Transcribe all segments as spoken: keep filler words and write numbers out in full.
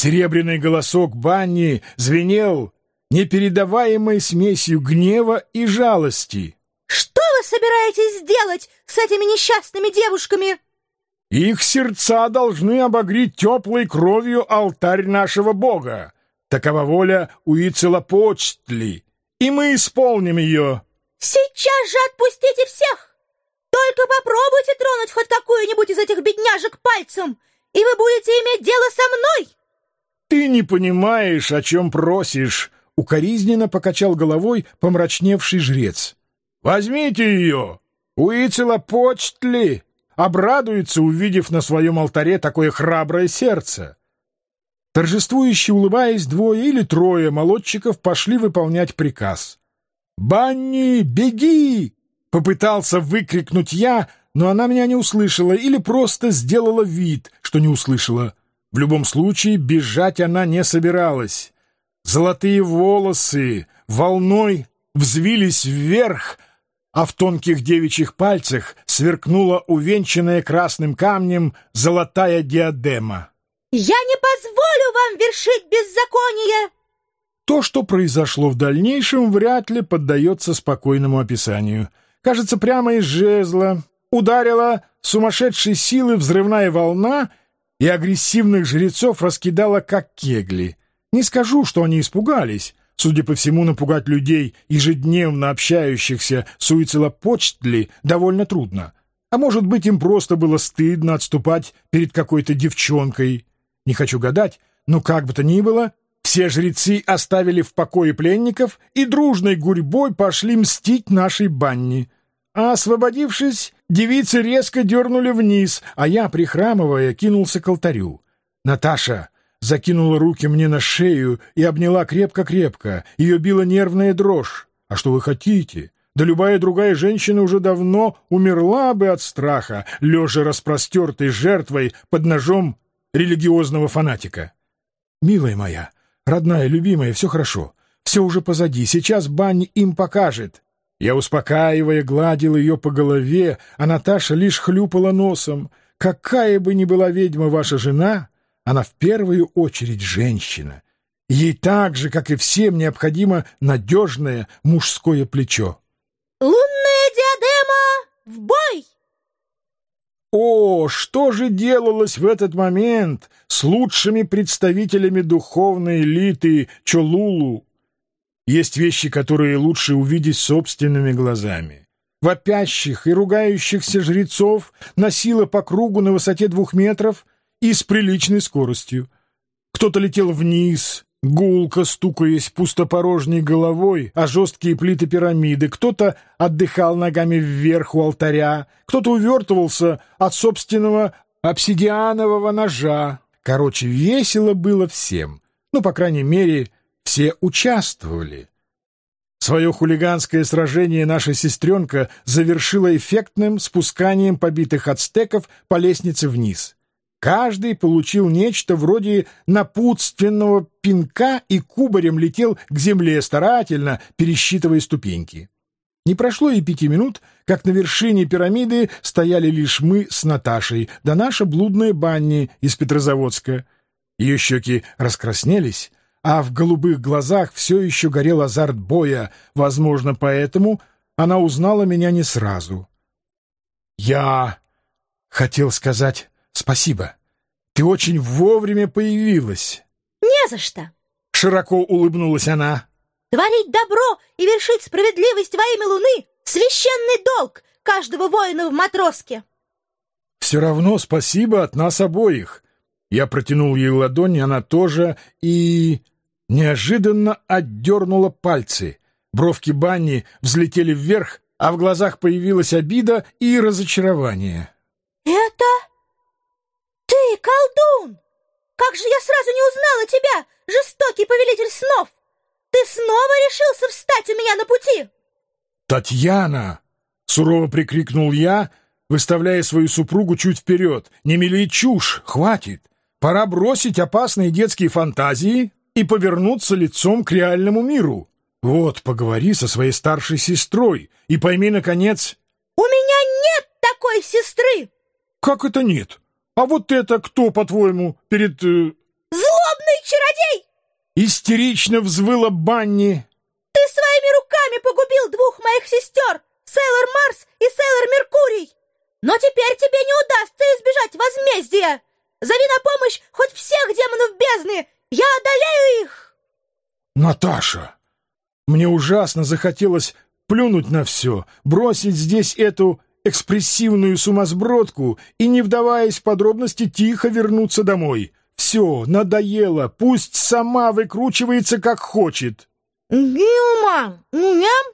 Серебряный голосок Банни звенел непередаваемой смесью гнева и жалости. «Что вы собираетесь сделать с этими несчастными девушками?» «Их сердца должны обогреть теплой кровью алтарь нашего Бога. Такова воля Уицелопочтли, и мы исполним ее». «Сейчас же отпустите всех! Только попробуйте тронуть хоть какую-нибудь из этих бедняжек пальцем, и вы будете иметь дело со мной!» «Ты не понимаешь, о чем просишь», — укоризненно покачал головой помрачневший жрец. «Возьмите ее! Уицелопочтли обрадуется, увидев на своем алтаре такое храброе сердце». Торжествующе улыбаясь, двое или трое молодчиков пошли выполнять приказ. «Банни, беги!» — попытался выкрикнуть я, но она меня не услышала или просто сделала вид, что не услышала. В любом случае, бежать она не собиралась. Золотые волосы волной взвились вверх, а в тонких девичьих пальцах сверкнула увенчанная красным камнем золотая диадема. «Я не позволю вам вершить беззаконие!» То, что произошло в дальнейшем, вряд ли поддается спокойному описанию. Кажется, прямо из жезла ударила сумасшедшей силы взрывная волна и агрессивных жрецов раскидала, как кегли. Не скажу, что они испугались. Судя по всему, напугать людей, ежедневно общающихся с Уицелопочтли, довольно трудно. А может быть, им просто было стыдно отступать перед какой-то девчонкой. Не хочу гадать, но как бы то ни было, все жрецы оставили в покое пленников и дружной гурьбой пошли мстить нашей Банни. А освободившись, девицы резко дернули вниз, а я, прихрамывая, кинулся к алтарю. Наташа закинула руки мне на шею и обняла крепко-крепко. Ее била нервная дрожь. А что вы хотите? Да любая другая женщина уже давно умерла бы от страха, лежа распростертой жертвой под ножом религиозного фанатика. «Милая моя, родная, любимая, все хорошо. Все уже позади. Сейчас Банни им покажет». Я, успокаивая, гладил ее по голове, а Наташа лишь хлюпала носом. «Какая бы ни была ведьма ваша жена, она в первую очередь женщина. Ей так же, как и всем, необходимо надежное мужское плечо». «Лунная диадема, в бой!» О, что же делалось в этот момент с лучшими представителями духовной элиты Чолулу? Есть вещи, которые лучше увидеть собственными глазами. Вопящих и ругающихся жрецов носило по кругу на высоте двух метров и с приличной скоростью. Кто-то летел вниз, гулко стукаясь пустопорожней головой о жесткие плиты пирамиды, кто-то отдыхал ногами вверх у алтаря, кто-то увертывался от собственного обсидианового ножа. Короче, весело было всем. Ну, по крайней мере, все участвовали. Свое хулиганское сражение наша сестренка завершила эффектным спусканием побитых ацтеков по лестнице вниз. Каждый получил нечто вроде напутственного пинка и кубарем летел к земле, старательно пересчитывая ступеньки. Не прошло и пяти минут, как на вершине пирамиды стояли лишь мы с Наташей, да наша блудная Банни из Петрозаводска. Ее щеки раскраснелись, а в голубых глазах все еще горел азарт боя, возможно, поэтому она узнала меня не сразу. «Я хотел сказать спасибо. Ты очень вовремя появилась». «Не за что!» — широко улыбнулась она. «Творить добро и вершить справедливость во имя Луны — священный долг каждого воина в матроске». «Все равно спасибо от нас обоих». Я протянул ей ладонь, она тоже, и неожиданно отдернула пальцы. Бровки Банни взлетели вверх, а в глазах появилась обида и разочарование. «Это ты, колдун! Как же я сразу не узнала тебя, жестокий повелитель снов! Ты снова решился встать у меня на пути!» «Татьяна!» — сурово прикрикнул я, выставляя свою супругу чуть вперед. «Не мели чушь! Хватит! Пора бросить опасные детские фантазии и повернуться лицом к реальному миру. Вот, поговори со своей старшей сестрой и пойми, наконец...» «У меня нет такой сестры!» «Как это нет? А вот это кто, по-твоему, перед...» э... «Злобный злодей!» Истерично взвыла Банни. «Ты своими руками погубил двух моих сестер, Сейлор Марс и Сейлор Меркурий! Но теперь тебе не удастся избежать возмездия! Зови на помощь хоть всех демонов бездны! Я одолею их!» «Наташа, мне ужасно захотелось плюнуть на все, бросить здесь эту экспрессивную сумасбродку и, не вдаваясь в подробности, тихо вернуться домой. Все, надоело, пусть сама выкручивается, как хочет». «Гилма, ням?»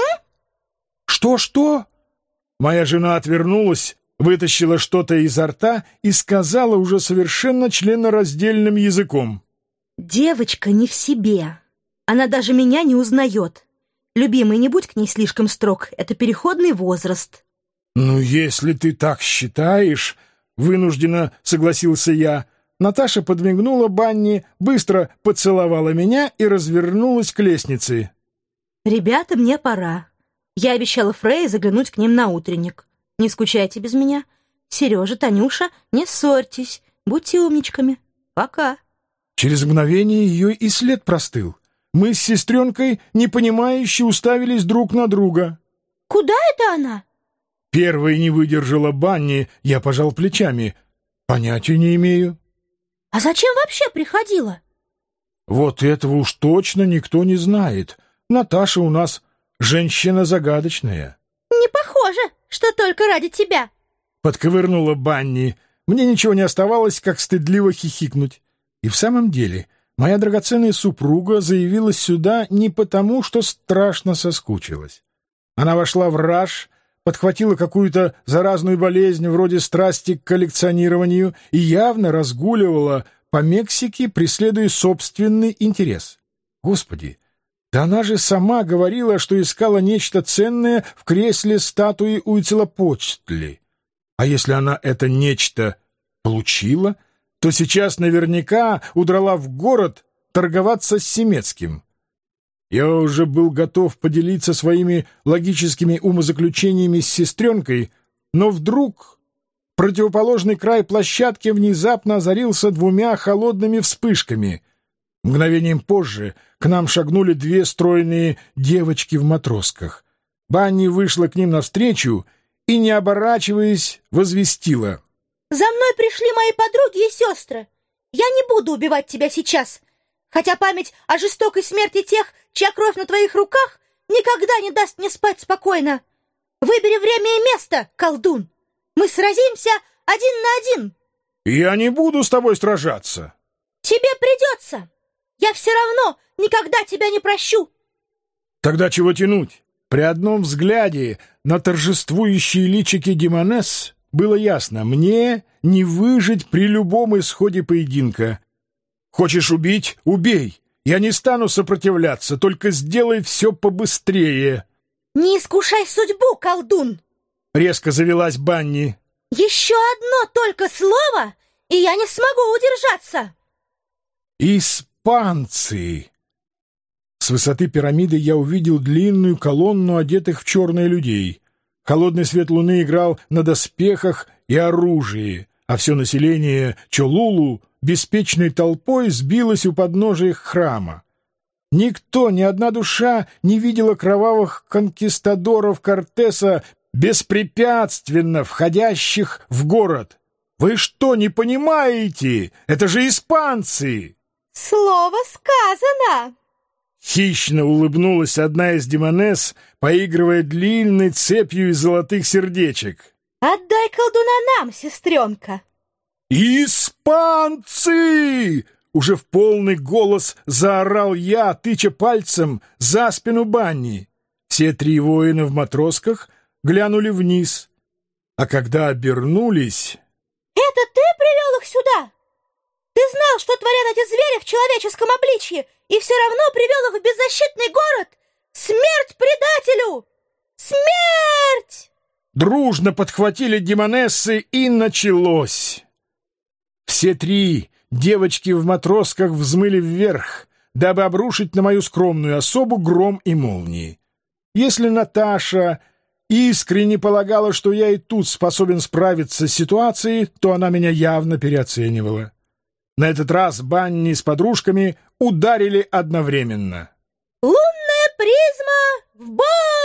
«Что-что?» Моя жена отвернулась, вытащила что-то изо рта и сказала уже совершенно членораздельным языком. «Девочка не в себе. Она даже меня не узнает. Любимый, не будь к ней слишком строг. Это переходный возраст». «Ну, если ты так считаешь...» — вынужденно согласился я. Наташа подмигнула Банни, быстро поцеловала меня и развернулась к лестнице. «Ребята, мне пора. Я обещала Фрейе заглянуть к ним на утренник. Не скучайте без меня. Сережа, Танюша, не ссорьтесь. Будьте умничками. Пока». Через мгновение ее и след простыл. Мы с сестренкой, непонимающе, уставились друг на друга. «Куда это она?» Первой не выдержала Банни, я пожал плечами. Понятия не имею. «А зачем вообще приходила?» Вот этого уж точно никто не знает. Наташа у нас женщина загадочная. «Не похоже, что только ради тебя», — подковырнула Банни. Мне ничего не оставалось, как стыдливо хихикнуть. И в самом деле, моя драгоценная супруга заявилась сюда не потому, что страшно соскучилась. Она вошла в раж, подхватила какую-то заразную болезнь вроде страсти к коллекционированию и явно разгуливала по Мексике, преследуя собственный интерес. Господи, да она же сама говорила, что искала нечто ценное в кресле статуи Уитцелопочтли. А если она это нечто получила, то сейчас наверняка удрала в город торговаться с Семецким. Я уже был готов поделиться своими логическими умозаключениями с сестренкой, но вдруг противоположный край площадки внезапно озарился двумя холодными вспышками. Мгновением позже к нам шагнули две стройные девочки в матросках. Банни вышла к ним навстречу и, не оборачиваясь, возвестила: «За мной пришли мои подруги и сестры. Я не буду убивать тебя сейчас, хотя память о жестокой смерти тех, чья кровь на твоих руках, никогда не даст мне спать спокойно. Выбери время и место, колдун. Мы сразимся один на один». «Я не буду с тобой сражаться». «Тебе придется. Я все равно никогда тебя не прощу». «Тогда чего тянуть?» При одном взгляде на торжествующие личики Демонесс было ясно: мне не выжить при любом исходе поединка. Хочешь убить — убей. Я не стану сопротивляться, только сделай все побыстрее. «Не искушай судьбу, колдун!» — резко завелась Банни. «Еще одно только слово, и я не смогу удержаться!» «Испанцы!» С высоты пирамиды я увидел длинную колонну одетых в черное людей. Холодный свет луны играл на доспехах и оружии, а все население Чолулу беспечной толпой сбилось у подножия храма. Никто, ни одна душа не видела кровавых конкистадоров Кортеса, беспрепятственно входящих в город. Вы что, не понимаете? Это же испанцы! «Слово сказано!» Хищно улыбнулась одна из демонесс, поигрывая длинной цепью из золотых сердечек. «Отдай колдуна нам, сестренка!» «Испанцы!» — уже в полный голос заорал я, тыча пальцем за спину Банни. Все три воина в матросках глянули вниз, а когда обернулись... «Это ты привел их сюда? Ты знал, что творят эти звери в человеческом обличье, и все равно привел их в беззащитный город? Смерть предателю! Смерть!» Дружно подхватили демонессы, и началось. Все три девочки в матросках взмыли вверх, дабы обрушить на мою скромную особу гром и молнии. Если Наташа искренне полагала, что я и тут способен справиться с ситуацией, то она меня явно переоценивала. На этот раз Банни с подружками ударили одновременно. Лунная призма в бой!